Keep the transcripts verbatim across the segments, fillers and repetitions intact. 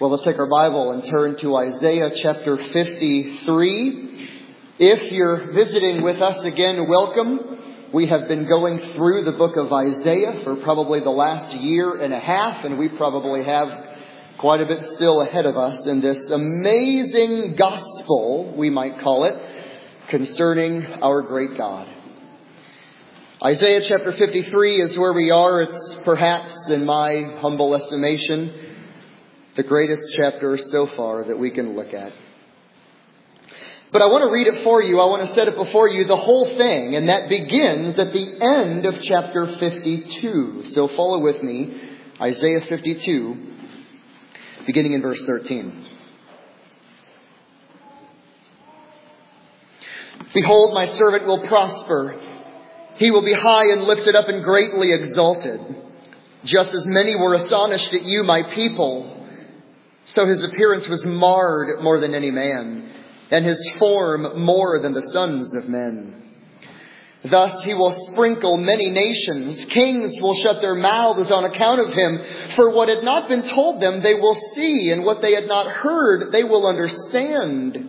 Well, let's take our Bible and turn to Isaiah chapter fifty-three. If you're visiting with us again, welcome. We have been going through the book of Isaiah for probably the last year and a half, and we probably have quite a bit still ahead of us in this amazing gospel, we might call it, concerning our great God. Isaiah chapter fifty-three is where we are. It's perhaps, in my humble estimation, the greatest chapter so far that we can look at. But I want to read it for you. I want to set it before you, the whole thing. And that begins at the end of chapter fifty-two. So follow with me. Isaiah fifty-two, beginning in verse thirteen. Behold, my servant will prosper. He will be high and lifted up and greatly exalted. Just as many were astonished at you, my people, so his appearance was marred more than any man, and his form more than the sons of men. Thus he will sprinkle many nations. Kings will shut their mouths on account of him. For what had not been told them, they will see, and what they had not heard, they will understand.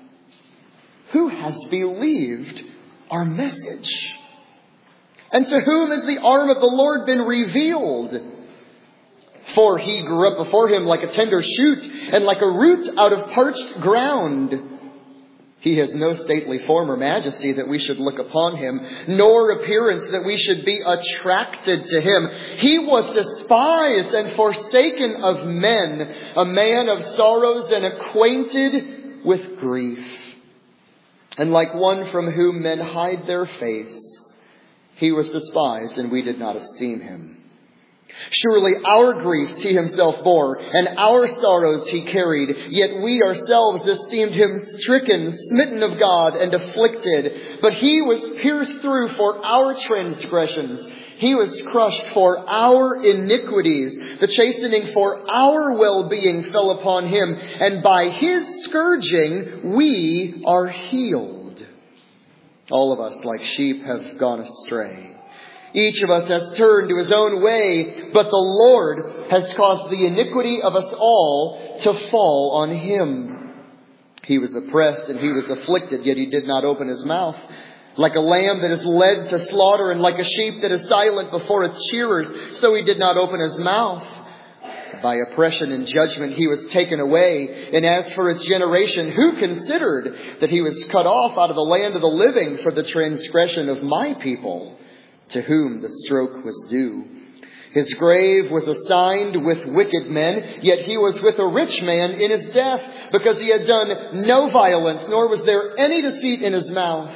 Who has believed our message? And to whom has the arm of the Lord been revealed? For he grew up before him like a tender shoot, and like a root out of parched ground. He has no stately form or majesty that we should look upon him, nor appearance that we should be attracted to him. He was despised and forsaken of men, a man of sorrows and acquainted with grief. And like one from whom men hide their face, he was despised, and we did not esteem him. Surely our griefs he himself bore, and our sorrows he carried. Yet we ourselves esteemed him stricken, smitten of God, and afflicted. But he was pierced through for our transgressions. He was crushed for our iniquities. The chastening for our well-being fell upon him, and by his scourging we are healed. All of us, like sheep, have gone astray. Each of us has turned to his own way, but the Lord has caused the iniquity of us all to fall on him. He was oppressed and he was afflicted, yet he did not open his mouth. Like a lamb that is led to slaughter, and like a sheep that is silent before its shearers, so he did not open his mouth. By oppression and judgment he was taken away. And as for his generation, who considered that he was cut off out of the land of the living for the transgression of my people, to whom the stroke was due? His grave was assigned with wicked men, yet he was with a rich man in his death, because he had done no violence, nor was there any deceit in his mouth.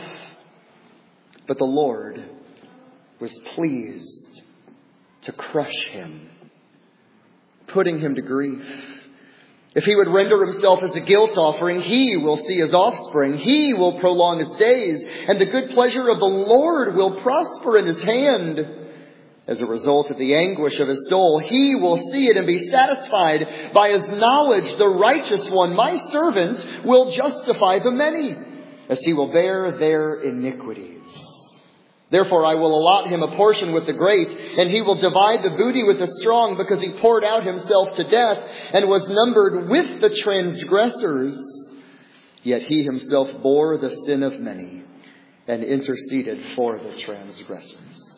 But the Lord was pleased to crush him, putting him to grief. If he would render himself as a guilt offering, he will see his offspring. He will prolong his days, and the good pleasure of the Lord will prosper in his hand. As a result of the anguish of his soul, he will see it and be satisfied. By his knowledge, the righteous one, my servant, will justify the many, as he will bear their iniquities. Therefore I will allot him a portion with the great, and he will divide the booty with the strong, because he poured out himself to death and was numbered with the transgressors. Yet he himself bore the sin of many and interceded for the transgressors.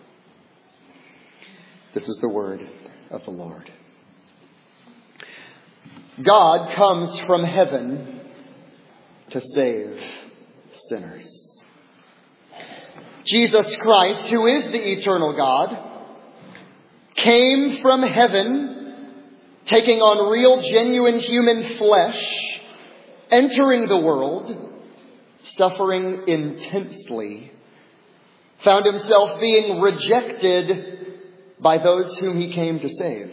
This is the word of the Lord. God comes from heaven to save sinners. Jesus Christ, who is the eternal God, came from heaven, taking on real, genuine human flesh, entering the world, suffering intensely, found himself being rejected by those whom he came to save.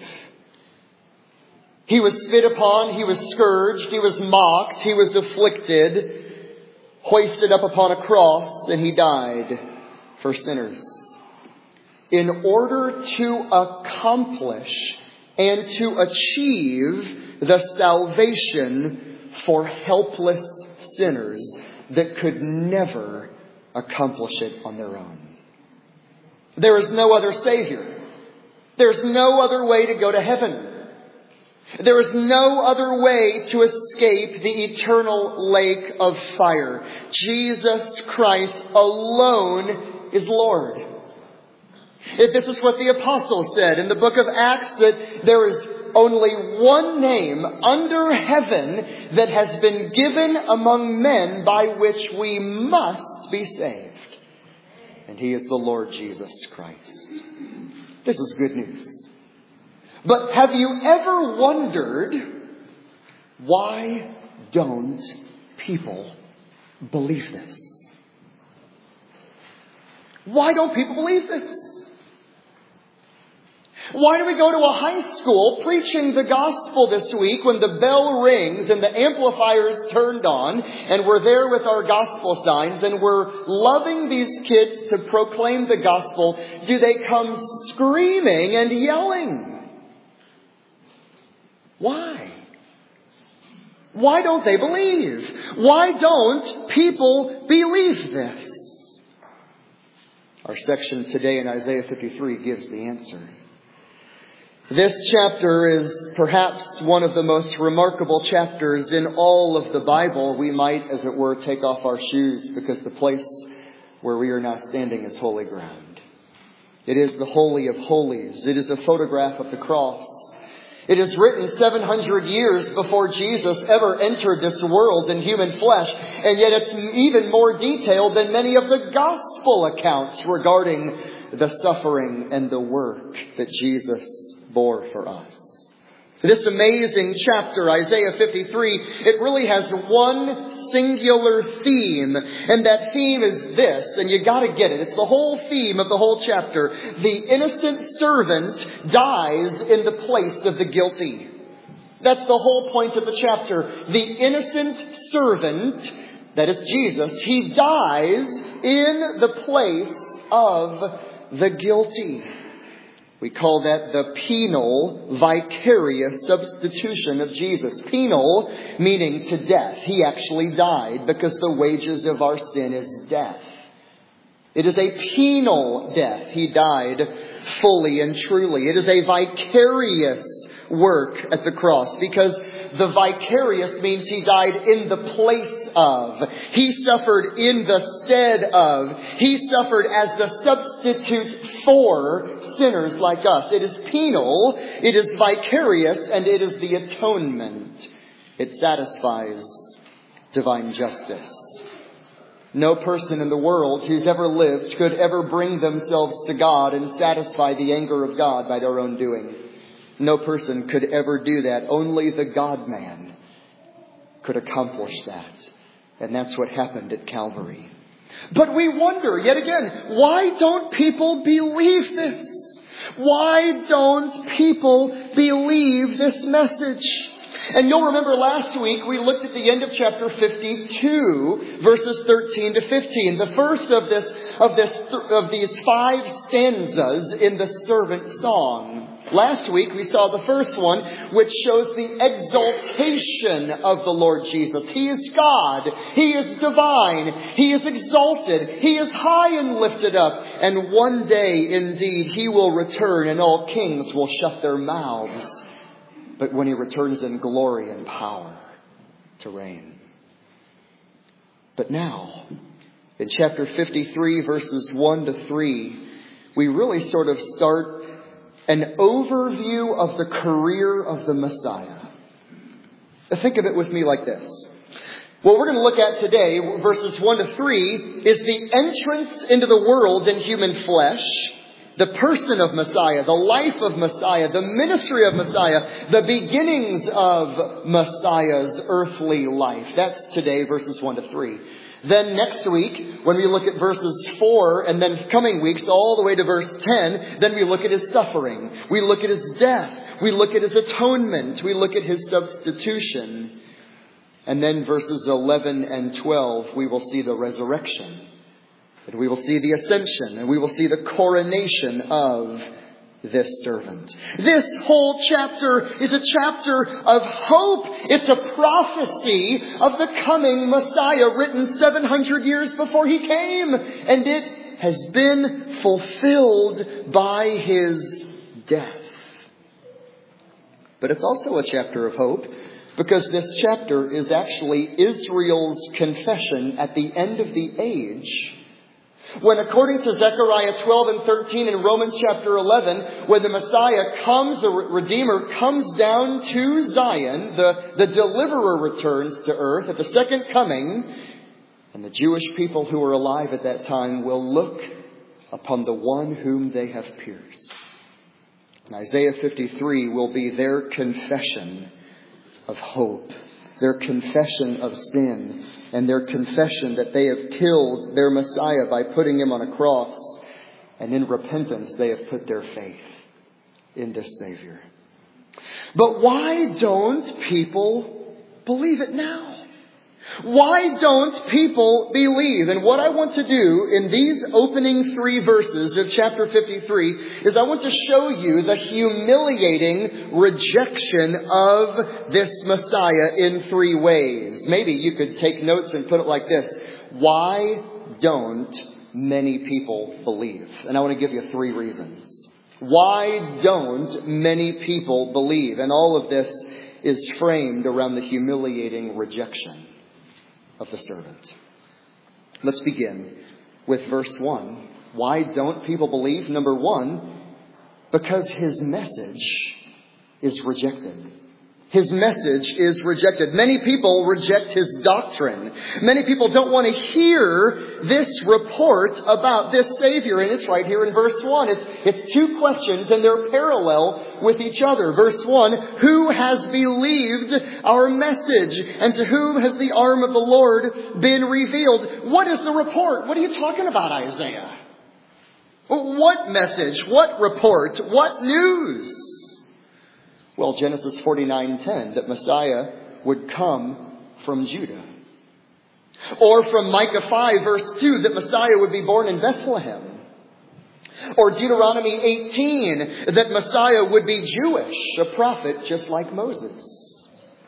He was spit upon, he was scourged, he was mocked, he was afflicted, hoisted up upon a cross, and he died for sinners, in order to accomplish and to achieve the salvation for helpless sinners that could never accomplish it on their own. There is no other Savior. There's no other way to go to heaven. There is no other way to escape the eternal lake of fire. Jesus Christ alone is Lord. This is what the apostle said in the book of Acts, that there is only one name under heaven that has been given among men by which we must be saved. And He is the Lord Jesus Christ. This is good news. But have you ever wondered, why don't people believe this? Why don't people believe this? Why do we go to a high school preaching the gospel this week when the bell rings and the amplifier is turned on and we're there with our gospel signs and we're loving these kids to proclaim the gospel? Do they come screaming and yelling? Why? Why don't they believe? Why don't people believe this? Our section today in Isaiah fifty-three gives the answer. This chapter is perhaps one of the most remarkable chapters in all of the Bible. We might, as it were, take off our shoes because the place where we are now standing is holy ground. It is the Holy of Holies. It is a photograph of the cross. It is written seven hundred years before Jesus ever entered this world in human flesh. And yet it's even more detailed than many of the gospel accounts regarding the suffering and the work that Jesus bore for us. This amazing chapter, Isaiah fifty-three, it really has one singular theme. And that theme is this, and you gotta get it. It's the whole theme of the whole chapter. The innocent servant dies in the place of the guilty. That's the whole point of the chapter. The innocent servant, that is Jesus, He dies in the place of the guilty. We call that the penal, vicarious substitution of Jesus. Penal, meaning to death. He actually died because the wages of our sin is death. It is a penal death. He died fully and truly. It is a vicarious work at the cross, because the vicarious means He died in the place of. He suffered in the stead of. He suffered as the substitute for sinners like us. It is penal, it is vicarious, and it is the atonement. It satisfies divine justice. No person in the world who's ever lived could ever bring themselves to God and satisfy the anger of God by their own doing. No person could ever do that. Only the God-man could accomplish that. And that's what happened at Calvary. But we wonder, yet again, why don't people believe this? Why don't people believe this message? And you'll remember last week we looked at the end of chapter fifty-two, verses thirteen to fifteen. The first of this, of this, of these five stanzas in the servant song. Last week we saw the first one, which shows the exaltation of the Lord Jesus. He is God. He is divine. He is exalted. He is high and lifted up. And one day, indeed, He will return and all kings will shut their mouths. But when He returns in glory and power to reign. But now, in chapter fifty-three, verses one to three, we really sort of start an overview of the career of the Messiah. Think of it with me like this. What we're going to look at today, verses one to three, is the entrance into the world in human flesh, the person of Messiah, the life of Messiah, the ministry of Messiah, the beginnings of Messiah's earthly life. That's today, verses one to three. Then next week, when we look at verses four, and then coming weeks all the way to verse ten, then we look at His suffering. We look at His death. We look at His atonement. We look at His substitution. And then verses eleven and twelve, we will see the resurrection. And we will see the ascension. And we will see the coronation of this servant. This whole chapter is a chapter of hope. It's a prophecy of the coming Messiah written seven hundred years before He came. And it has been fulfilled by His death. But it's also a chapter of hope, because this chapter is actually Israel's confession at the end of the age. When, according to Zechariah twelve and thirteen and Romans chapter eleven, when the Messiah comes, the Redeemer comes down to Zion, the, the deliverer returns to earth at the second coming, and the Jewish people who were alive at that time will look upon the one whom they have pierced. And Isaiah fifty-three will be their confession of hope, their confession of sin, and their confession that they have killed their Messiah by putting him on a cross. And in repentance, they have put their faith in this Savior. But why don't people believe it now? Why don't people believe? And what I want to do in these opening three verses of chapter fifty-three is I want to show you the humiliating rejection of this Messiah in three ways. Maybe you could take notes and put it like this. Why don't many people believe? And I want to give you three reasons. Why don't many people believe? And all of this is framed around the humiliating rejection of the servant. Let's begin with verse one. Why don't people believe? Number one, because his message is rejected. His message is rejected. Many people reject his doctrine. Many people don't want to hear this report about this Savior. And it's right here in verse one. It's, it's two questions and they're parallel with each other. Verse one, who has believed our message? And to whom has the arm of the Lord been revealed? What is the report? What are you talking about, Isaiah? What message? What report? What news? Well, Genesis forty-nine ten, that Messiah would come from Judah. Or from Micah five verse two, that Messiah would be born in Bethlehem. Or Deuteronomy eighteen, that Messiah would be Jewish, a prophet just like Moses.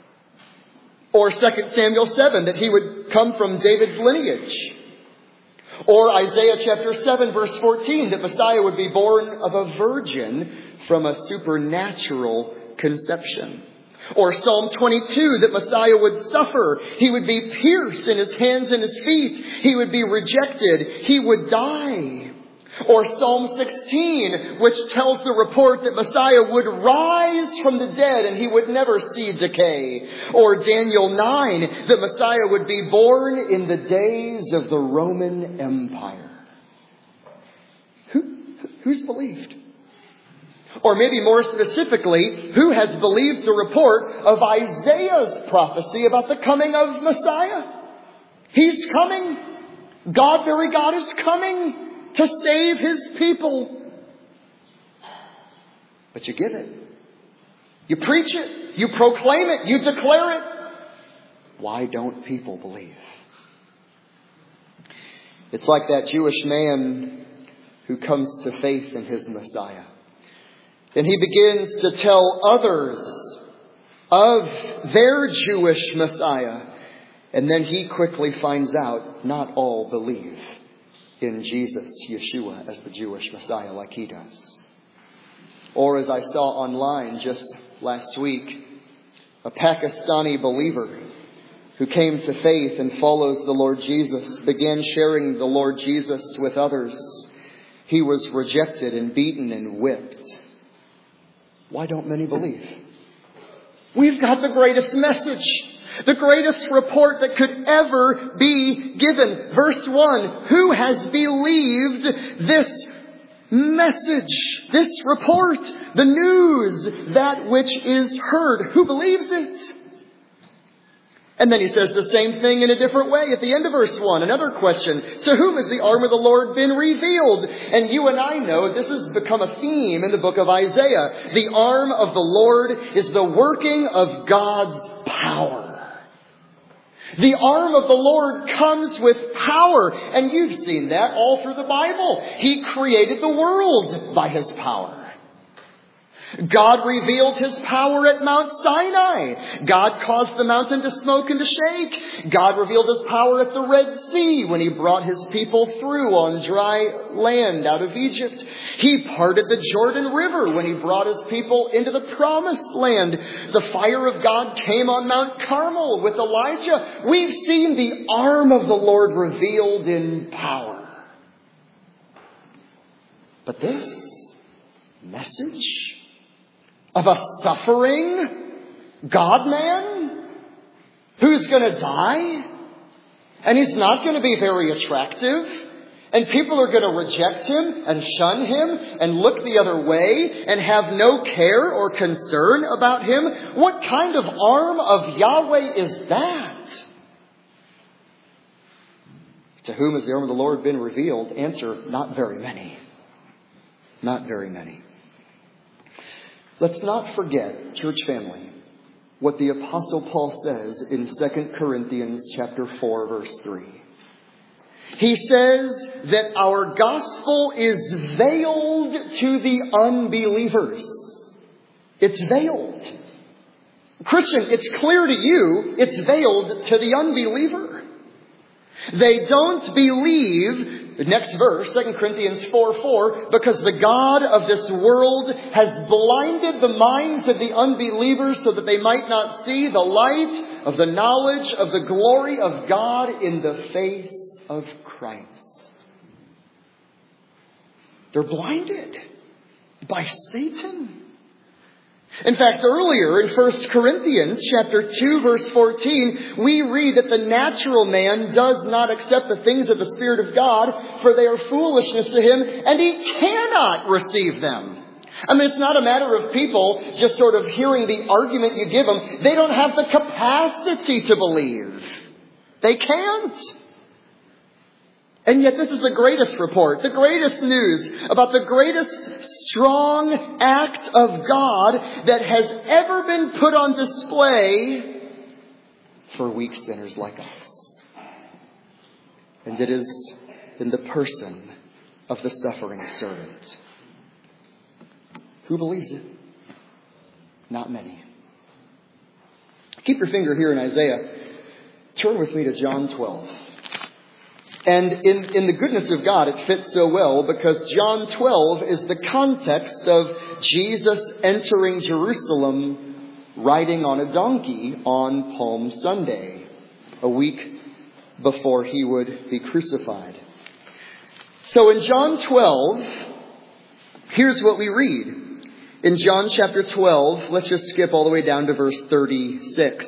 Or Second Samuel seven, that he would come from David's lineage. Or Isaiah chapter seven verse fourteen, that Messiah would be born of a virgin from a supernatural conception. Or Psalm twenty-two, that Messiah would suffer. He would be pierced in his hands and his feet. He would be rejected. He would die. Or Psalm sixteen, which tells the report that Messiah would rise from the dead and he would never see decay. Or Daniel nine, that Messiah would be born in the days of the Roman Empire. Who, who's believed? Or maybe more specifically, who has believed the report of Isaiah's prophecy about the coming of Messiah? He's coming. God, very God, is coming to save his people. But you give it. You preach it. You proclaim it. You declare it. Why don't people believe? It's like that Jewish man who comes to faith in his Messiah. And he begins to tell others of their Jewish Messiah. And then he quickly finds out not all believe in Jesus, Yeshua, as the Jewish Messiah like he does. Or as I saw online just last week, a Pakistani believer who came to faith and follows the Lord Jesus began sharing the Lord Jesus with others. He was rejected and beaten and whipped. Why don't many believe? We've got the greatest message. The greatest report that could ever be given. Verse one, who has believed this message, this report, the news, that which is heard? Who believes it? And then he says the same thing in a different way at the end of verse one. Another question. To whom has the arm of the Lord been revealed? And you and I know this has become a theme in the book of Isaiah. The arm of the Lord is the working of God's power. The arm of the Lord comes with power. And you've seen that all through the Bible. He created the world by his power. God revealed His power at Mount Sinai. God caused the mountain to smoke and to shake. God revealed His power at the Red Sea when He brought His people through on dry land out of Egypt. He parted the Jordan River when He brought His people into the Promised Land. The fire of God came on Mount Carmel with Elijah. We've seen the arm of the Lord revealed in power. But this message of a suffering God-man who's going to die, and He's not going to be very attractive, and people are going to reject Him and shun Him and look the other way and have no care or concern about Him. What kind of arm of Yahweh is that? To whom has the arm of the Lord been revealed? Answer, not very many. Not very many. Let's not forget, church family, what the Apostle Paul says in Second Corinthians chapter four, verse three. He says that our gospel is veiled to the unbelievers. It's veiled. Christian, it's clear to you, it's veiled to the unbeliever. They don't believe, the next verse, Second Corinthians four four, because the God of this world has blinded the minds of the unbelievers so that they might not see the light of the knowledge of the glory of God in the face of Christ. They're blinded by Satan. In fact, earlier in First Corinthians chapter two, verse fourteen, we read that the natural man does not accept the things of the Spirit of God, for they are foolishness to him, and he cannot receive them. I mean, it's not a matter of people just sort of hearing the argument you give them. They don't have the capacity to believe. They can't. And yet this is the greatest report, the greatest news about the greatest strong act of God that has ever been put on display for weak sinners like us. And it is in the person of the suffering servant. Who believes it? Not many. Keep your finger here in Isaiah. Turn with me to John twelve. And in, in the goodness of God, it fits so well because John twelve is the context of Jesus entering Jerusalem riding on a donkey on Palm Sunday, a week before He would be crucified. So in John twelve, here's what we read. In John chapter twelve, let's just skip all the way down to verse thirty-six.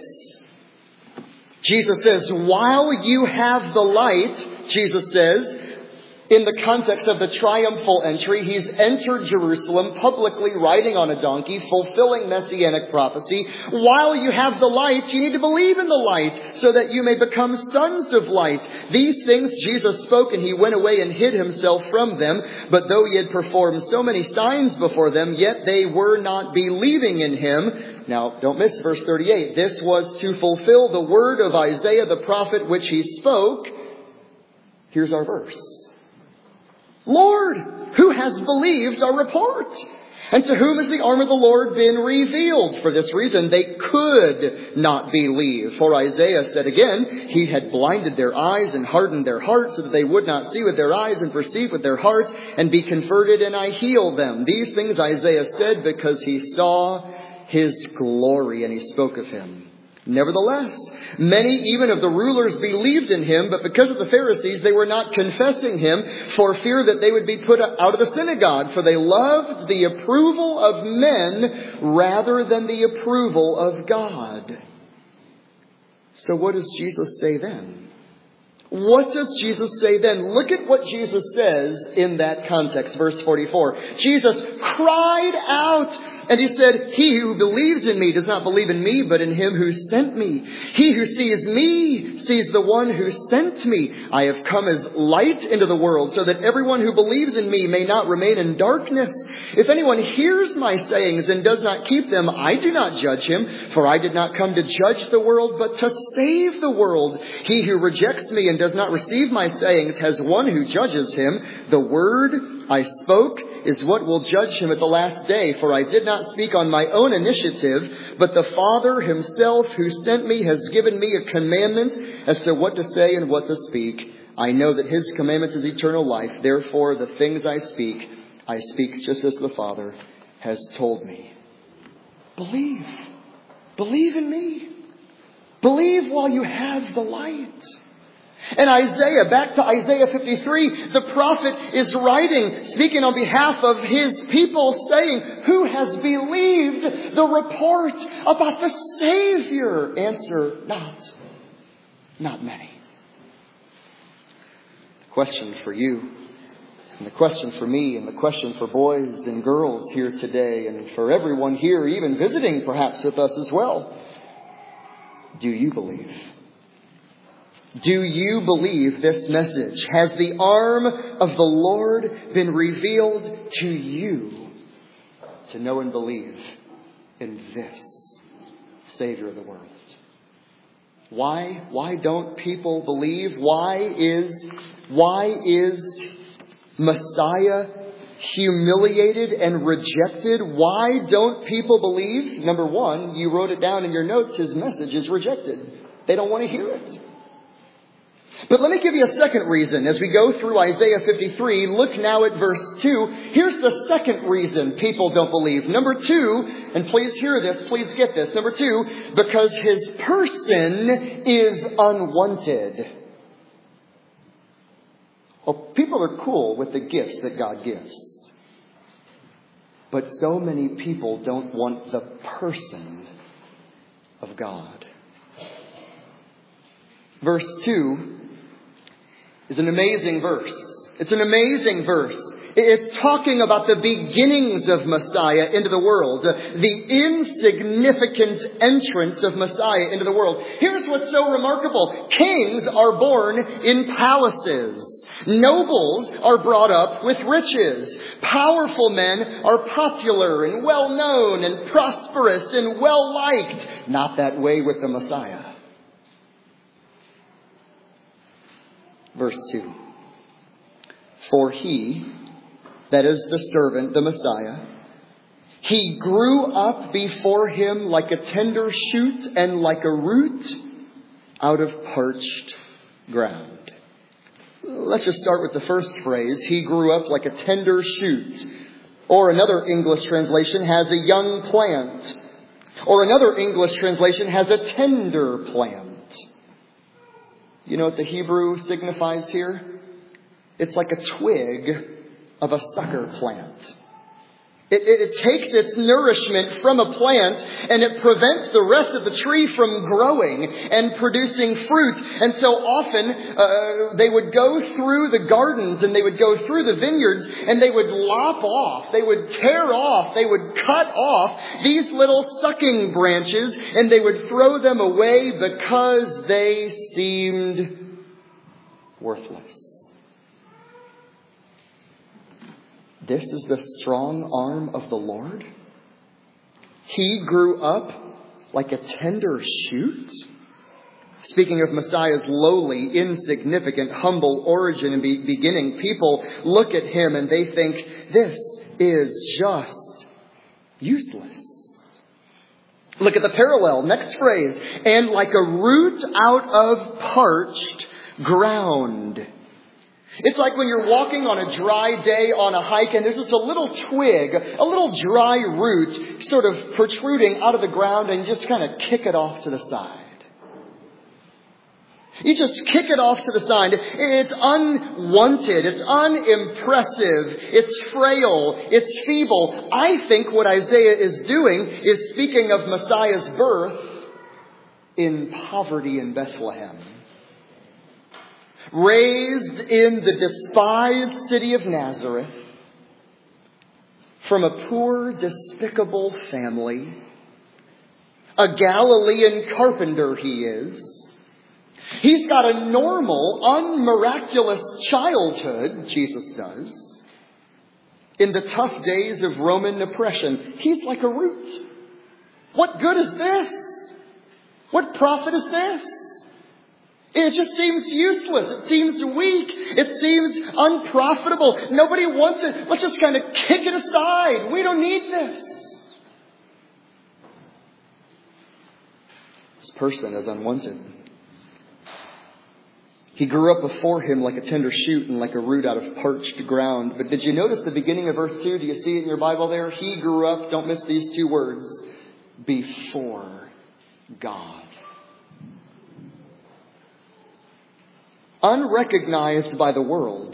Jesus says, while you have the light, Jesus says, in the context of the triumphal entry, He's entered Jerusalem publicly riding on a donkey, fulfilling messianic prophecy. While you have the light, you need to believe in the light so that you may become sons of light. These things Jesus spoke, and He went away and hid Himself from them. But though He had performed so many signs before them, yet they were not believing in Him. Now, don't miss verse thirty-eight. This was to fulfill the word of Isaiah the prophet which he spoke. Here's our verse. Lord, who has believed our report? And to whom has the arm of the Lord been revealed? For this reason, they could not believe. For Isaiah said again, He had blinded their eyes and hardened their hearts so that they would not see with their eyes and perceive with their hearts and be converted, and I heal them. These things Isaiah said because he saw His glory, and he spoke of Him. Nevertheless, many even of the rulers believed in Him, but because of the Pharisees, they were not confessing Him for fear that they would be put out of the synagogue. For they loved the approval of men rather than the approval of God. So what does Jesus say then? What does Jesus say then? Look at what Jesus says in that context. Verse forty-four. Jesus cried out and He said, He who believes in me does not believe in me, but in Him who sent me. He who sees me sees the one who sent me. I have come as light into the world so that everyone who believes in me may not remain in darkness. If anyone hears my sayings and does not keep them, I do not judge him, for I did not come to judge the world, but to save the world. He who rejects me and does not receive my sayings has one who judges him. The word I spoke is what will judge him at the last day, for I did not speak on my own initiative, but the Father himself who sent me has given me a commandment as to what to say and what to speak. I know that his commandment is eternal life. Therefore, the things I speak, I speak just as the Father has told me. Believe. Believe in me. Believe while you have the light. And Isaiah, back to Isaiah fifty-three, the prophet is writing, speaking on behalf of his people, saying, who has believed the report about the Savior? Answer, not. Not many. The question for you, and the question for me, and the question for boys and girls here today, and for everyone here, even visiting perhaps with us as well. Do you believe? Do you believe this message? Has the arm of the Lord been revealed to you to know and believe in this Savior of the world? Why? Why don't people believe? Why is, why is Messiah humiliated and rejected? Why don't people believe? Number one, you wrote it down in your notes. His message is rejected. They don't want to hear it. But let me give you a second reason. As we go through Isaiah fifty-three, look now at verse two. Here's the second reason people don't believe. Number two, and please hear this, please get this. Number two, because his person is unwanted. Well, people are cool with the gifts that God gives. But so many people don't want the person of God. Verse two is an amazing verse. It's an amazing verse. It's talking about the beginnings of Messiah into the world. The insignificant entrance of Messiah into the world. Here's what's so remarkable. Kings are born in palaces. Nobles are brought up with riches. Powerful men are popular and well-known and prosperous and well-liked. Not that way with the Messiah. Verse two. For he, that is the servant, the Messiah, he grew up before him like a tender shoot and like a root out of parched ground. Let's just start with the first phrase. He grew up like a tender shoot. Or another English translation has a young plant. Or another English translation has a tender plant. You know what the Hebrew signifies here? It's like a twig of a sucker plant. It, it, it takes its nourishment from a plant and it prevents the rest of the tree from growing and producing fruit. And so often uh, they would go through the gardens and they would go through the vineyards and they would lop off, they would tear off, they would cut off these little sucking branches and they would throw them away because they seemed worthless. This is the strong arm of the Lord. He grew up like a tender shoot. Speaking of Messiah's lowly, insignificant, humble origin and be- beginning, people look at him and they think, this is just useless. Look at the parallel. Next phrase. And like a root out of parched ground. It's like when you're walking on a dry day on a hike and there's just a little twig, a little dry root sort of protruding out of the ground and you just kind of kick it off to the side. You just kick it off to the side. It's unwanted. It's unimpressive. It's frail. It's feeble. I think what Isaiah is doing is speaking of Messiah's birth in poverty in Bethlehem. Raised in the despised city of Nazareth, from a poor, despicable family, a Galilean carpenter he is. He's got a normal, unmiraculous childhood, Jesus does. In the tough days of Roman oppression, he's like a root. What good is this? What profit is this? It just seems useless. It seems weak. It seems unprofitable. Nobody wants it. Let's just kind of kick it aside. We don't need this. This person is unwanted. He grew up before him like a tender shoot and like a root out of parched ground. But did you notice the beginning of verse two? Do you see it in your Bible there? He grew up, don't miss these two words, before God. Unrecognized by the world,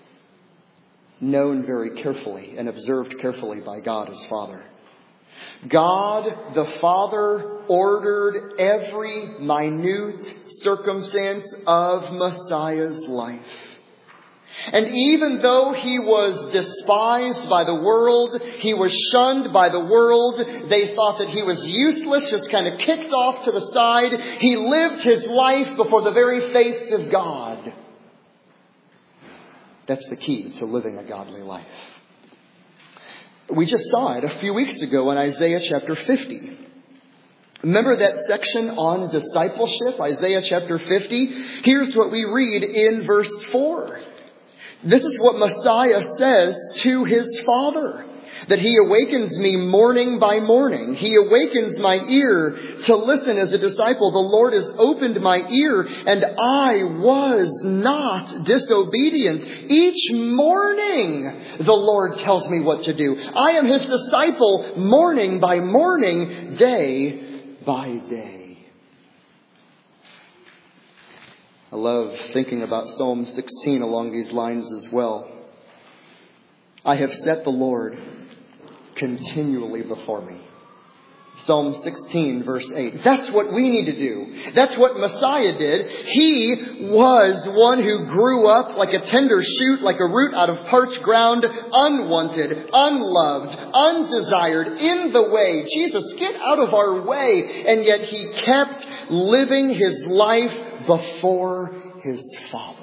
known very carefully and observed carefully by God his Father. God the Father ordered every minute circumstance of Messiah's life. And even though he was despised by the world, he was shunned by the world, they thought that he was useless, just kind of kicked off to the side, he lived his life before the very face of God. That's the key to living a godly life. We just saw it a few weeks ago in Isaiah chapter fifty. Remember that section on discipleship, Isaiah chapter fifty? Here's what we read in verse four. This is what Messiah says to his Father. That he awakens me morning by morning. He awakens my ear to listen as a disciple. The Lord has opened my ear and I was not disobedient. Each morning the Lord tells me what to do. I am his disciple morning by morning, day by day. I love thinking about Psalm sixteen along these lines as well. I have set the Lord continually before me. Psalm sixteen verse eight. That's what we need to do. That's what Messiah did. He was one who grew up like a tender shoot, like a root out of parched ground, unwanted, unloved, undesired, in the way. Jesus, get out of our way. And yet he kept living his life before his Father.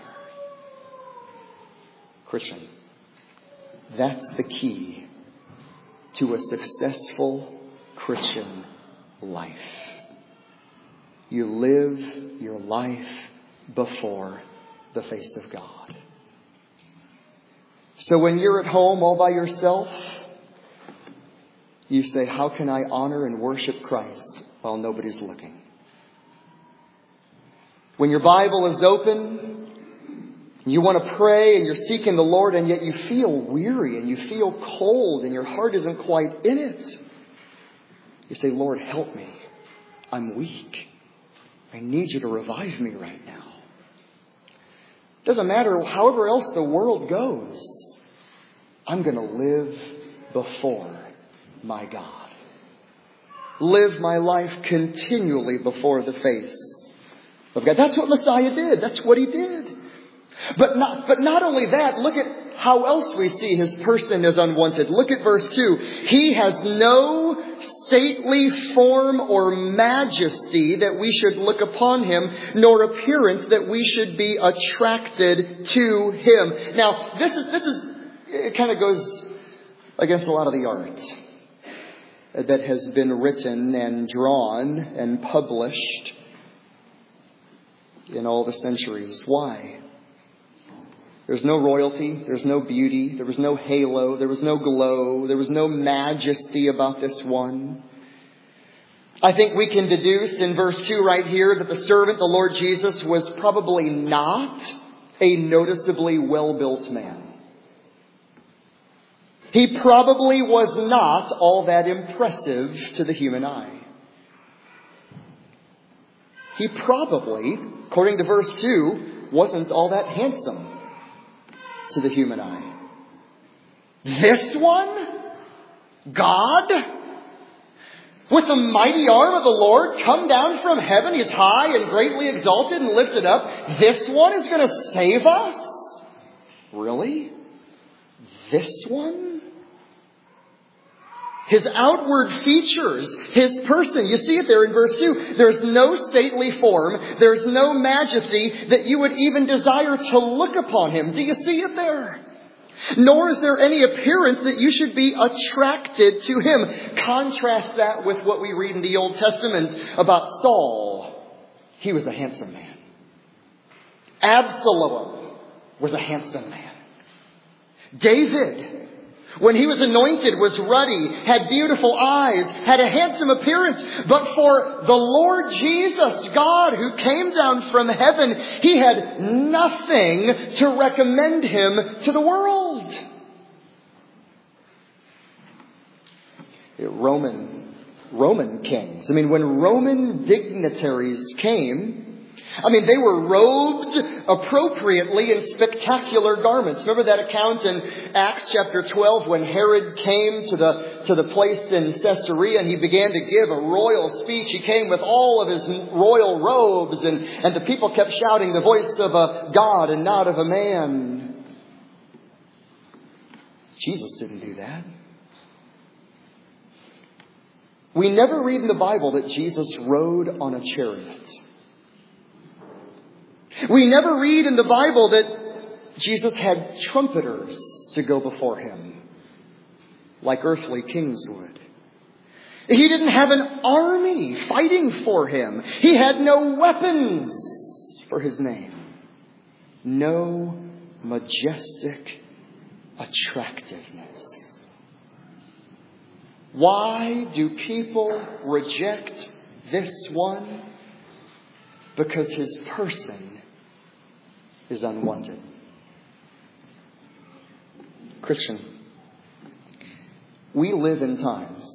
Christian, that's the key to a successful Christian life. You live your life before the face of God. So when you're at home all by yourself, you say, how can I honor and worship Christ while nobody's looking? When your Bible is open, you want to pray and you're seeking the Lord and yet you feel weary and you feel cold and your heart isn't quite in it. You say, Lord, help me. I'm weak. I need you to revive me right now. Doesn't matter however else the world goes. I'm going to live before my God. Live my life continually before the face of God. That's what Messiah did. That's what he did. But not, but not only that, look at how else we see his person is unwanted. Look at verse two. He has no stately form or majesty that we should look upon him, nor appearance that we should be attracted to him. Now, this is, this is, it kind of goes against a lot of the art that has been written and drawn and published in all the centuries. Why? There's no royalty. There's no beauty. There was no halo. There was no glow. There was no majesty about this one. I think we can deduce in verse two right here that the servant, the Lord Jesus, was probably not a noticeably well-built man. He probably was not all that impressive to the human eye. He probably, according to verse two, wasn't all that handsome to the human eye. This one, God, with the mighty arm of the Lord, come down from heaven. He's high and greatly exalted and lifted up. This one is going to save us? Really? This one? His outward features, his person, you see it there in verse two. There's no stately form. There's no majesty that you would even desire to look upon him. Do you see it there? Nor is there any appearance that you should be attracted to him. Contrast that with what we read in the Old Testament about Saul. He was a handsome man. Absalom was a handsome man. David, when he was anointed, was ruddy, had beautiful eyes, had a handsome appearance. But for the Lord Jesus, God, who came down from heaven, he had nothing to recommend him to the world. Roman, Roman kings. I mean, when Roman dignitaries came, I mean, they were robed appropriately in spectacular garments. Remember that account in Acts chapter twelve when Herod came to the to the place in Caesarea and he began to give a royal speech. He came with all of his royal robes and, and the people kept shouting, the voice of a God and not of a man. Jesus didn't do that. We never read in the Bible that Jesus rode on a chariot. We never read in the Bible that Jesus had trumpeters to go before him, like earthly kings would. He didn't have an army fighting for him. He had no weapons for his name. No majestic attractiveness. Why do people reject this one? Because his person is unwanted. Christian, we live in times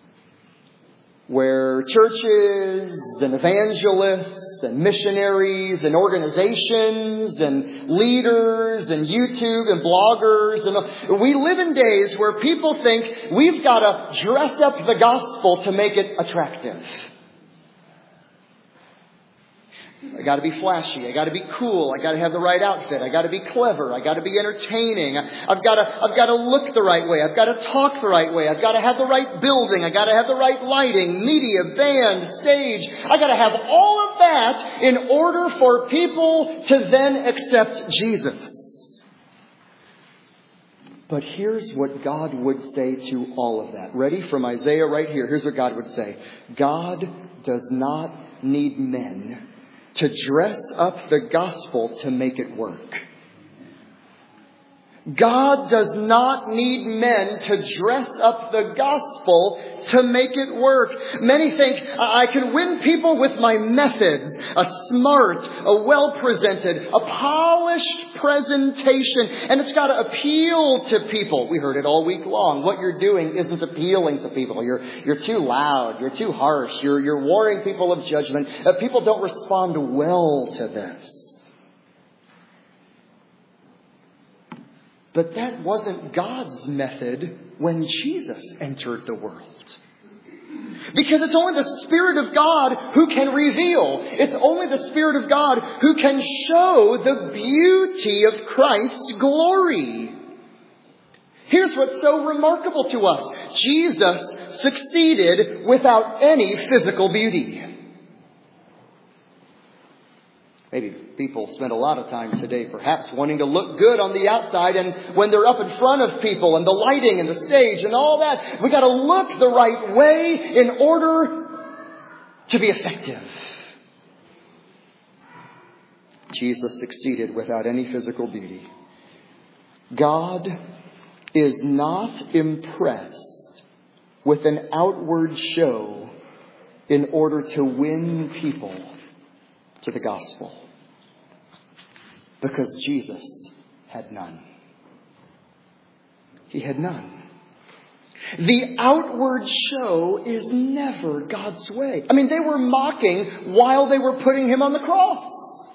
where churches and evangelists and missionaries and organizations and leaders and YouTube and bloggers, and we live in days where people think we've got to dress up the gospel to make it attractive. I got to be flashy. I got to be cool. I got to have the right outfit. I got to be clever. I got to be entertaining. I've got to, I've got to look the right way. I've got to talk the right way. I've got to have the right building. I got to have the right lighting, media, band, stage. I got to have all of that in order for people to then accept Jesus. But here's what God would say to all of that. Ready? From Isaiah right here. Here's what God would say. God does not need men to dress up the gospel to make it work. God does not need men to dress up the gospel to make it work. Many think I can win people with my methods, a smart, a well-presented, a polished presentation, and it's got to appeal to people. We heard it all week long. What you're doing isn't appealing to people. You're you're too loud. You're too harsh. You're you're warning people of judgment. Uh, people don't respond well to this. But that wasn't God's method when Jesus entered the world. Because it's only the Spirit of God who can reveal. It's only the Spirit of God who can show the beauty of Christ's glory. Here's what's so remarkable to us. Jesus succeeded without any physical beauty. Maybe people spend a lot of time today perhaps wanting to look good on the outside, and when they're up in front of people and the lighting and the stage and all that, we got to look the right way in order to be effective. Jesus succeeded without any physical beauty. God is not impressed with an outward show in order to win people to the gospel. Because Jesus had none. He had none. The outward show is never God's way. I mean, they were mocking while they were putting him on the cross.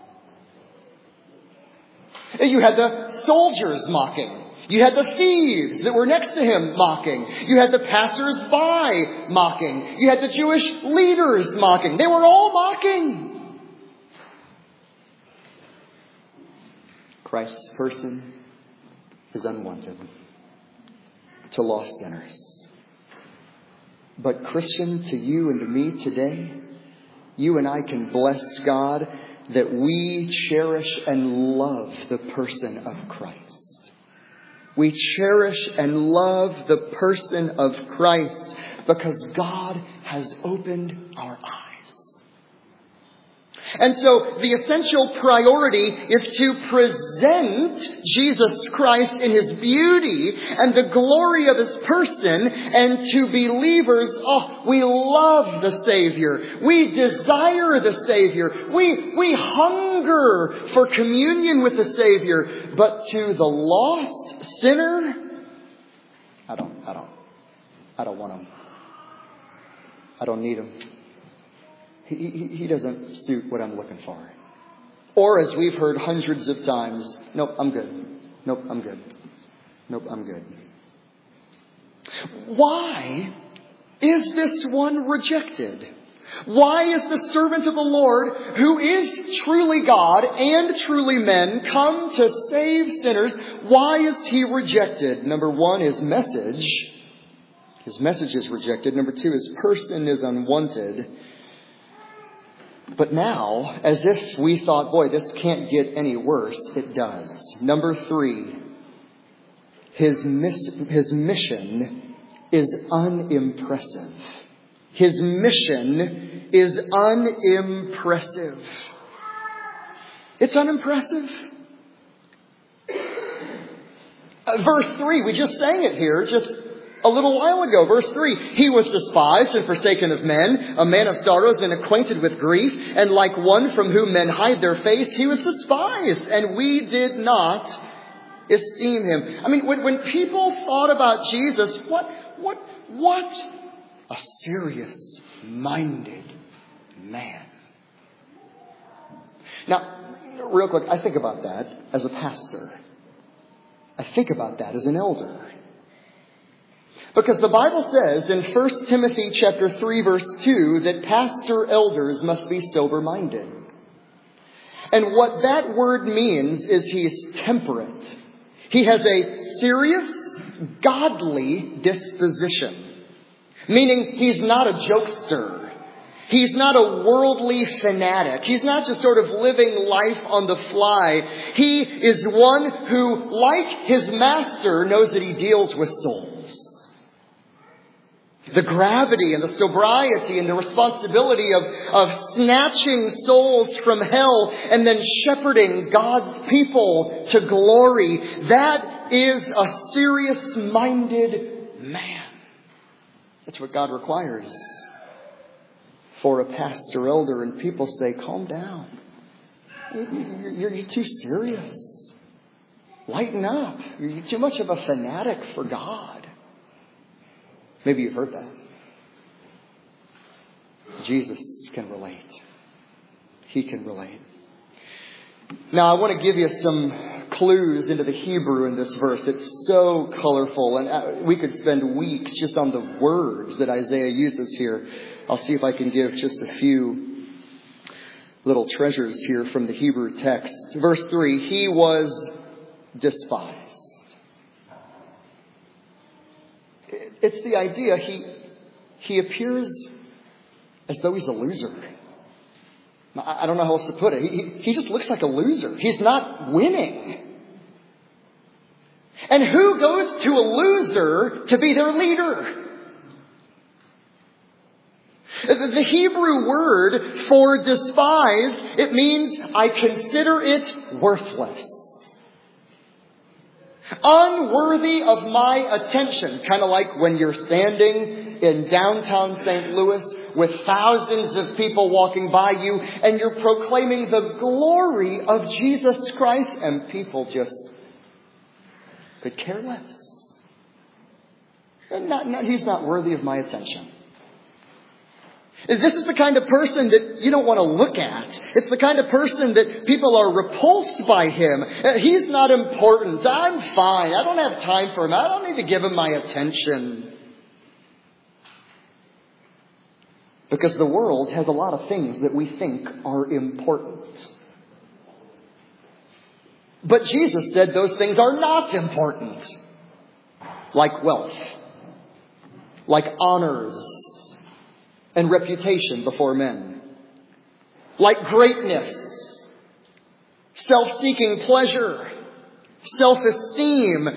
You had the soldiers mocking. You had the thieves that were next to him mocking. You had the passers-by mocking. You had the Jewish leaders mocking. They were all mocking. Christ's person is unwanted to lost sinners. But Christian, to you and to me today, you and I can bless God that we cherish and love the person of Christ. We cherish and love the person of Christ because God has opened our eyes. And so the essential priority is to present Jesus Christ in His beauty and the glory of His person. And to believers, oh, we love the Savior. We desire the Savior. We, we hunger for communion with the Savior. But to the lost sinner, I don't, I don't, I don't want Him. I don't need Him. He, he, he doesn't suit what I'm looking for. Or as we've heard hundreds of times, nope, I'm good. Nope, I'm good. Nope, I'm good. Why is this one rejected? Why is the servant of the Lord, who is truly God and truly men, come to save sinners? Why is He rejected? Number one, His message. His message is rejected. Number two, His person is unwanted. But now, as if we thought, boy, this can't get any worse, it does. Number three, his, miss, his mission is unimpressive. His mission is unimpressive. It's unimpressive. Uh, verse three, we just sang it here, just a little while ago, verse three, He was despised and forsaken of men, a man of sorrows and acquainted with grief, and like one from whom men hide their face, He was despised, and we did not esteem Him. I mean, when, when people thought about Jesus, what, what, what a serious-minded man. Now, real quick, I think about that as a pastor. I think about that as an elder. Because the Bible says in First Timothy chapter three, verse two, that pastor elders must be sober-minded. And what that word means is he's temperate. He has a serious, godly disposition. Meaning he's not a jokester. He's not a worldly fanatic. He's not just sort of living life on the fly. He is one who, like his master, knows that he deals with souls. The gravity and the sobriety and the responsibility of, of snatching souls from hell and then shepherding God's people to glory. That is a serious-minded man. That's what God requires for a pastor elder. And people say, calm down. You're, you're, you're too serious. Lighten up. You're too much of a fanatic for God. Maybe you've heard that. Jesus can relate. He can relate. Now, I want to give you some clues into the Hebrew in this verse. It's so colorful, and we could spend weeks just on the words that Isaiah uses here. I'll see if I can give just a few little treasures here from the Hebrew text. Verse three, He was despised. It's the idea he he appears as though he's a loser. I don't know how else to put it. He, he just looks like a loser. He's not winning. And who goes to a loser to be their leader? The Hebrew word for despise, it means I consider it worthless. Unworthy of my attention. Kind of like when you're standing in downtown Saint Louis with thousands of people walking by you and you're proclaiming the glory of Jesus Christ and people just could care less. Not, not, he's not worthy of my attention. This is the kind of person that you don't want to look at. It's the kind of person that people are repulsed by him. He's not important. I'm fine. I don't have time for him. I don't need to give him my attention. Because the world has a lot of things that we think are important. But Jesus said those things are not important. Like wealth. Like honors. And reputation before men. Like greatness, self-seeking pleasure, self-esteem,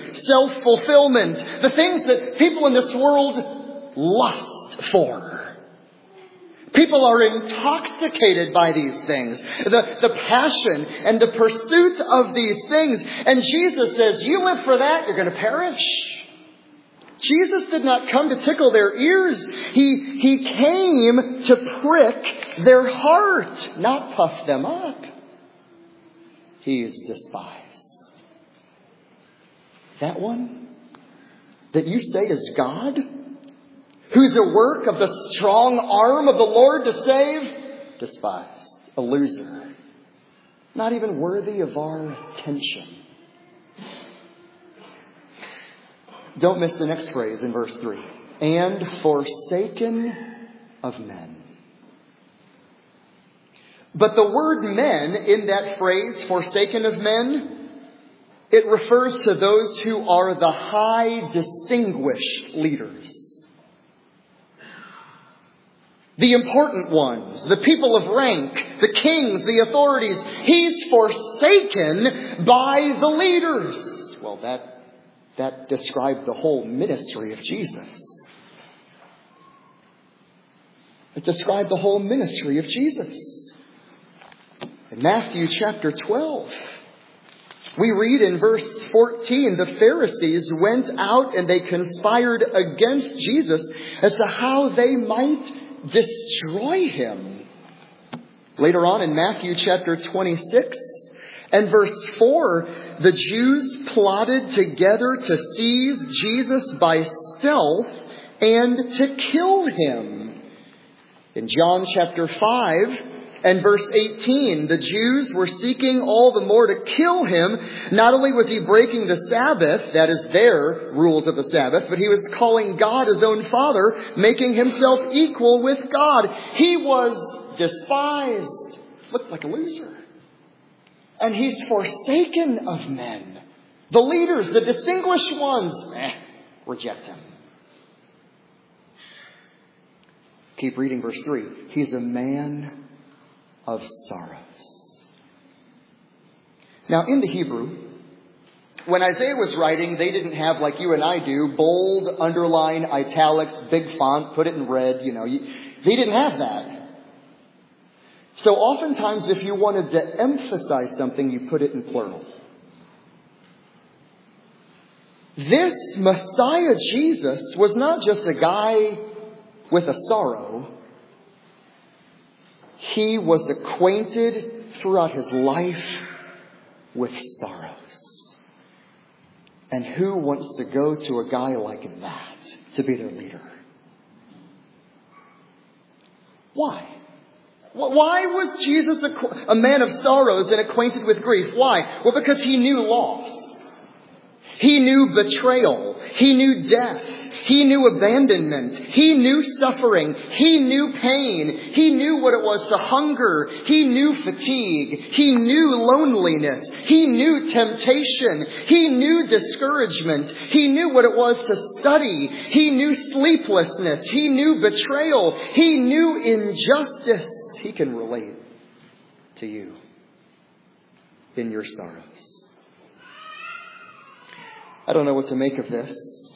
self-fulfillment. The things that people in this world lust for. People are intoxicated by these things, the, the passion and the pursuit of these things. And Jesus says, you live for that, you're going to perish. Jesus did not come to tickle their ears. He, he came to prick their heart, not puff them up. He is despised. That one that you say is God, who's the work of the strong arm of the Lord to save, despised, a loser, not even worthy of our attention. Don't miss the next phrase in verse three. And forsaken of men. But the word men in that phrase, forsaken of men, it refers to those who are the high, distinguished leaders. The important ones, the people of rank, the kings, the authorities. He's forsaken by the leaders. Well, that That described the whole ministry of Jesus. It described the whole ministry of Jesus. In Matthew chapter twelve, we read in verse fourteen, the Pharisees went out and they conspired against Jesus as to how they might destroy him. Later on in Matthew chapter twenty-six, and verse four, the Jews plotted together to seize Jesus by stealth and to kill him. In John chapter five and verse eighteen, the Jews were seeking all the more to kill him. Not only was he breaking the Sabbath, that is their rules of the Sabbath, but he was calling God his own Father, making himself equal with God. He was despised, looked like a loser. And he's forsaken of men. The leaders, the distinguished ones, eh, reject him. Keep reading verse three. He's a man of sorrows. Now in the Hebrew, when Isaiah was writing, they didn't have, like you and I do, bold, underline, italics, big font, put it in red, you know. They didn't have that. So oftentimes if you wanted to emphasize something, you put it in plural. This Messiah Jesus was not just a guy with a sorrow. He was acquainted throughout his life with sorrows. And who wants to go to a guy like that to be their leader? Why? Why was Jesus a man of sorrows and acquainted with grief? Why? Well, because he knew loss. He knew betrayal. He knew death. He knew abandonment. He knew suffering. He knew pain. He knew what it was to hunger. He knew fatigue. He knew loneliness. He knew temptation. He knew discouragement. He knew what it was to study. He knew sleeplessness. He knew betrayal. He knew injustice. He can relate to you in your sorrows. I don't know what to make of this.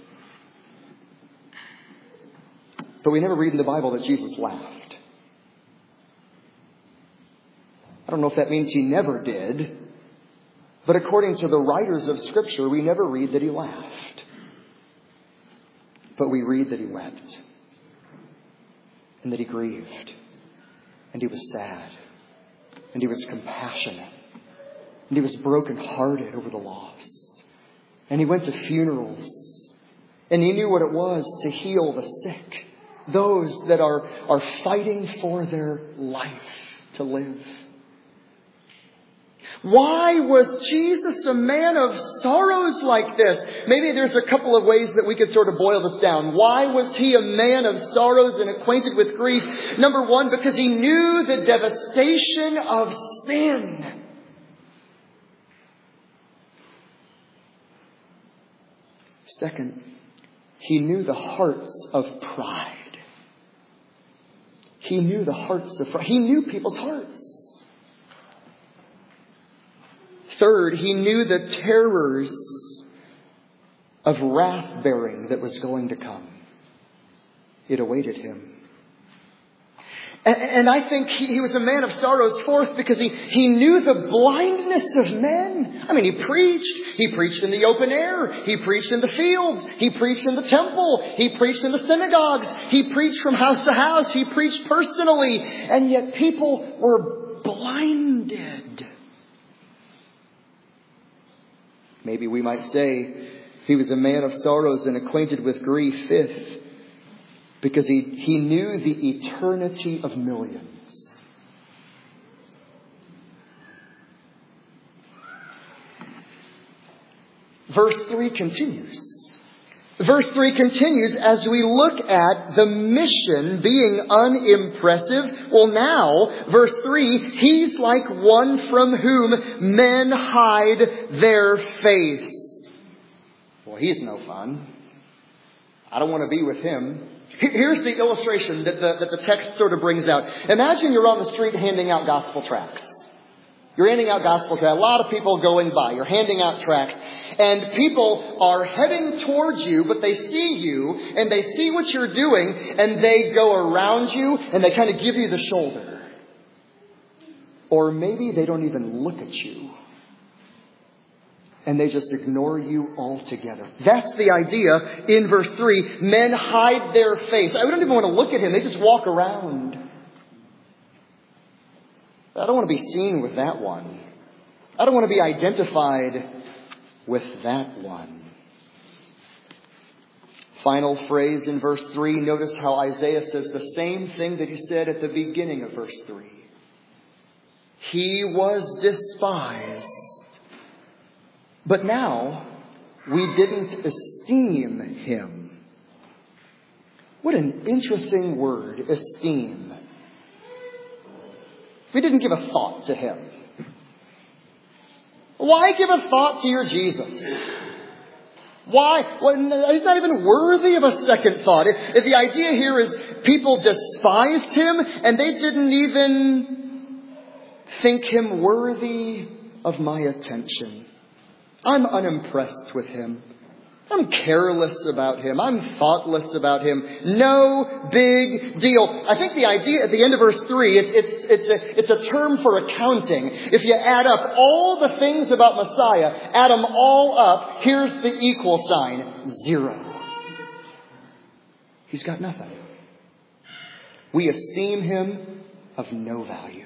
But we never read in the Bible that Jesus laughed. I don't know if that means he never did. But according to the writers of Scripture, we never read that he laughed. But we read that he wept. And that he grieved. And he was sad. And he was compassionate. And he was brokenhearted over the loss. And he went to funerals. And he knew what it was to heal the sick. Those that are, are fighting for their life to live. Why was Jesus a man of sorrows like this? Maybe there's a couple of ways that we could sort of boil this down. Why was he a man of sorrows and acquainted with grief? Number one, because he knew the devastation of sin. Second, he knew the hearts of pride. He knew the hearts of pride. He knew people's hearts. Third, he knew the terrors of wrath-bearing that was going to come. It awaited him. And I think he, he was a man of sorrows, fourth, because he, he knew the blindness of men. I mean, he preached. He preached in the open air. He preached in the fields. He preached in the temple. He preached in the synagogues. He preached from house to house. He preached personally. And yet people were blinded. Maybe we might say he was a man of sorrows and acquainted with grief, fifth, because he, he knew the eternity of millions. Verse three continues. Verse three continues as we look at the mission being unimpressive. Well, now, verse three, he's like one from whom men hide their face. Well, he's no fun. I don't want to be with him. Here's the illustration that the, that the text sort of brings out. Imagine you're on the street handing out gospel tracts. You're handing out gospel tracts. A lot of people going by. You're handing out tracts. And people are heading towards you, but they see you and they see what you're doing and they go around you and they kind of give you the shoulder. Or maybe they don't even look at you. And they just ignore you altogether. That's the idea in verse three. Men hide their face. I don't even want to look at him. They just walk around. I don't want to be seen with that one. I don't want to be identified with that one. Final phrase in verse three. Notice how Isaiah says the same thing that he said at the beginning of verse three. He was despised. But now, we didn't esteem him. What an interesting word, esteem. We didn't give a thought to him. Why give a thought to your Jesus? Why? Well, he's not even worthy of a second thought. If, if the idea here is people despised him and they didn't even think him worthy of my attention. I'm unimpressed with him. I'm careless about him. I'm thoughtless about him. No big deal. I think the idea at the end of verse three, it's, it's, it's, a, it's a term for accounting. If you add up all the things about Messiah, add them all up, here's the equal sign. Zero. He's got nothing. We esteem him of no value.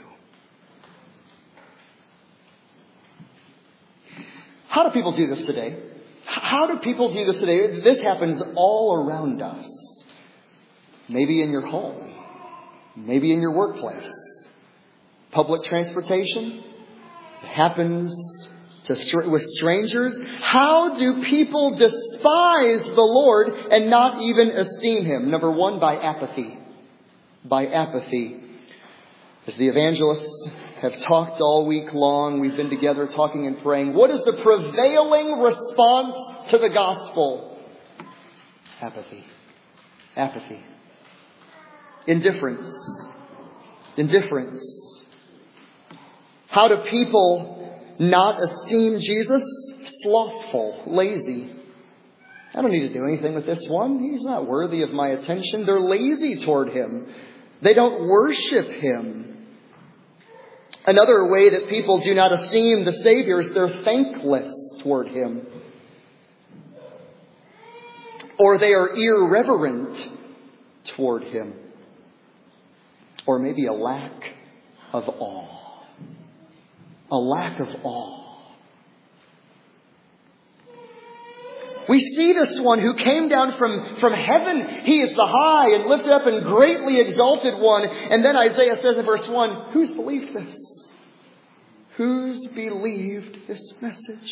How do people do this today? How do people do this today? This happens all around us. Maybe in your home. Maybe in your workplace. Public transportation. It happens to, with strangers. How do people despise the Lord and not even esteem him? Number one, by apathy. By apathy. As the evangelists have talked all week long. We've been together talking and praying. What is the prevailing response to the gospel? Apathy. Apathy. Indifference. Indifference. How do people not esteem Jesus? Slothful. Lazy. I don't need to do anything with this one. He's not worthy of my attention. They're lazy toward him. They don't worship him. Another way that people do not esteem the Savior is they're thankless toward him. Or they are irreverent toward him. Or maybe a lack of awe. A lack of awe. We see this one who came down from, from heaven. He is the high and lifted up and greatly exalted one. And then Isaiah says in verse one, who's believed this? Who's believed this message?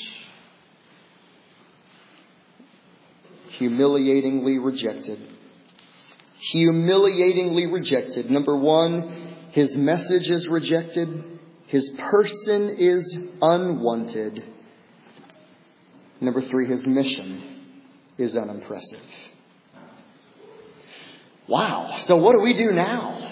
Humiliatingly rejected. Humiliatingly rejected. Number one, his message is rejected. His person is unwanted. Number three, his mission is unimpressive. Wow. So what do we do now?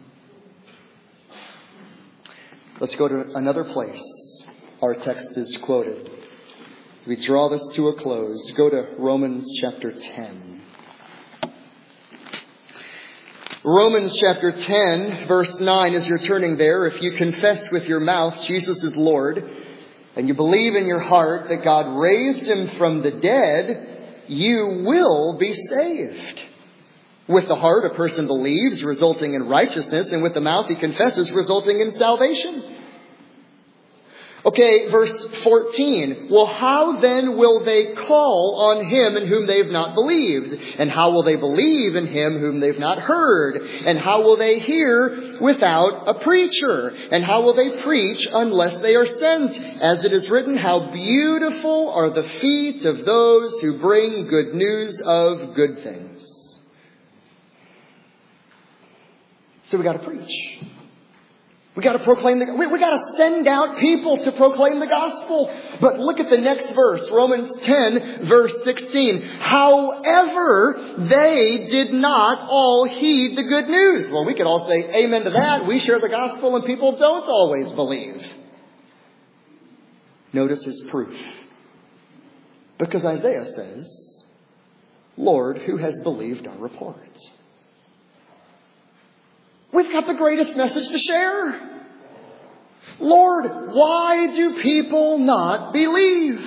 Let's go to another place. Our text is quoted. We draw this to a close. Go to Romans chapter ten. Romans chapter ten, verse nine, as you're turning there, if you confess with your mouth Jesus is Lord, and you believe in your heart that God raised him from the dead, you will be saved. With the heart, a person believes, resulting in righteousness, and with the mouth he confesses, resulting in salvation. Okay, verse fourteen. Well, how then will they call on him in whom they've not believed? And how will they believe in him whom they've not heard? And how will they hear without a preacher? And how will they preach unless they are sent? As it is written, how beautiful are the feet of those who bring good news of good things. So we got to preach. We got to proclaim the, we, we got to send out people to proclaim the gospel. But look at the next verse, Romans ten, verse sixteen. However, they did not all heed the good news. Well, we could all say amen to that. We share the gospel and people don't always believe. Notice his proof. Because Isaiah says, Lord, who has believed our report? We've got the greatest message to share. Lord, why do people not believe?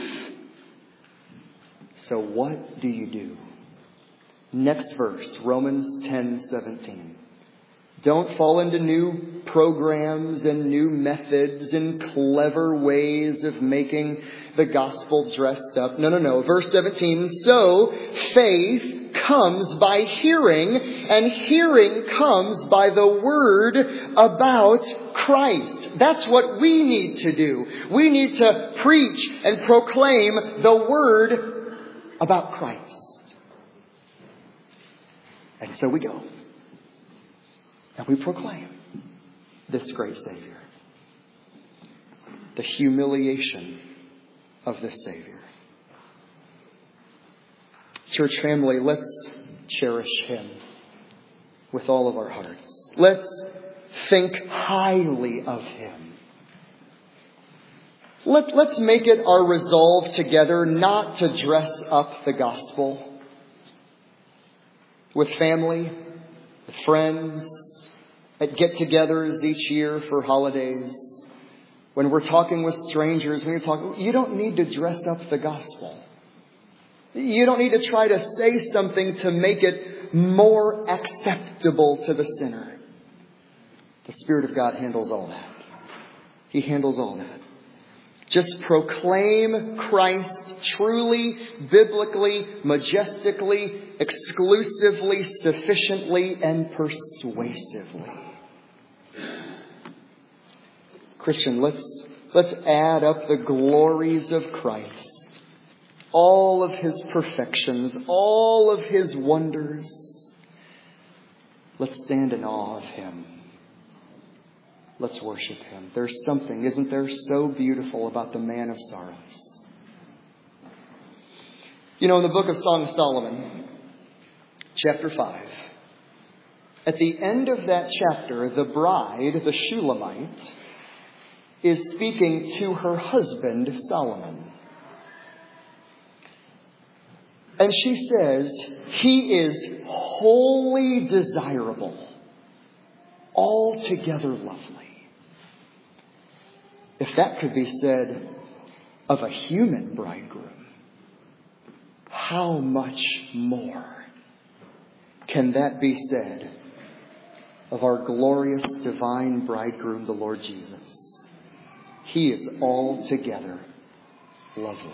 So what do you do? Next verse, Romans ten seventeen. Don't fall into new programs and new methods and clever ways of making the gospel dressed up. No, no, no. Verse seventeen. So faith comes by hearing, and hearing comes by the word about Christ. That's what we need to do. We need to preach and proclaim the word about Christ. And so we go. And we proclaim this great Savior. The humiliation of this Savior. Church family, let's cherish him with all of our hearts. Let's think highly of him. Let, let's make it our resolve together not to dress up the gospel with family, with friends, at get-togethers each year for holidays. When we're talking with strangers, when you're talking, you don't need to dress up the gospel. You don't need to try to say something to make it more acceptable to the sinner. The Spirit of God handles all that. He handles all that. Just proclaim Christ truly, biblically, majestically, exclusively, sufficiently, and persuasively. Christian, let's, let's add up the glories of Christ. All of his perfections, all of his wonders. Let's stand in awe of him. Let's worship him. There's something, isn't there, so beautiful about the man of sorrows. You know, in the book of Song of Solomon, chapter five, at the end of that chapter, the bride, the Shulamite, is speaking to her husband, Solomon. And she says, he is wholly desirable, altogether lovely. If that could be said of a human bridegroom, how much more can that be said of our glorious divine bridegroom, the Lord Jesus? He is altogether lovely.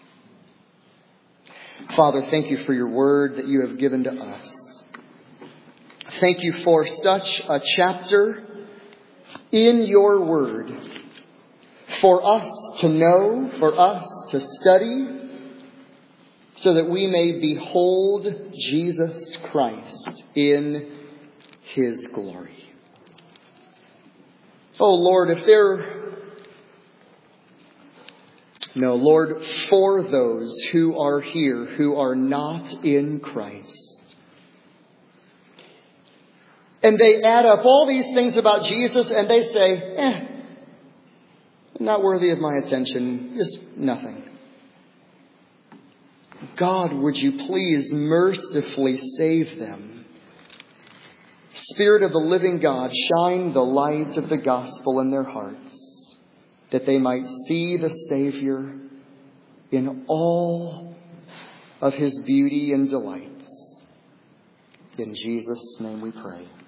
Father, thank you for your word that you have given to us. Thank you for such a chapter in your word for us to know, for us to study, so that we may behold Jesus Christ in his glory. Oh Lord, if there... No, Lord, for those who are here who are not in Christ, and they add up all these things about Jesus and they say, eh, not worthy of my attention, just nothing. God, would you please mercifully save them? Spirit of the living God, shine the light of the gospel in their hearts, that they might see the Savior in all of his beauty and delights. In Jesus' name we pray.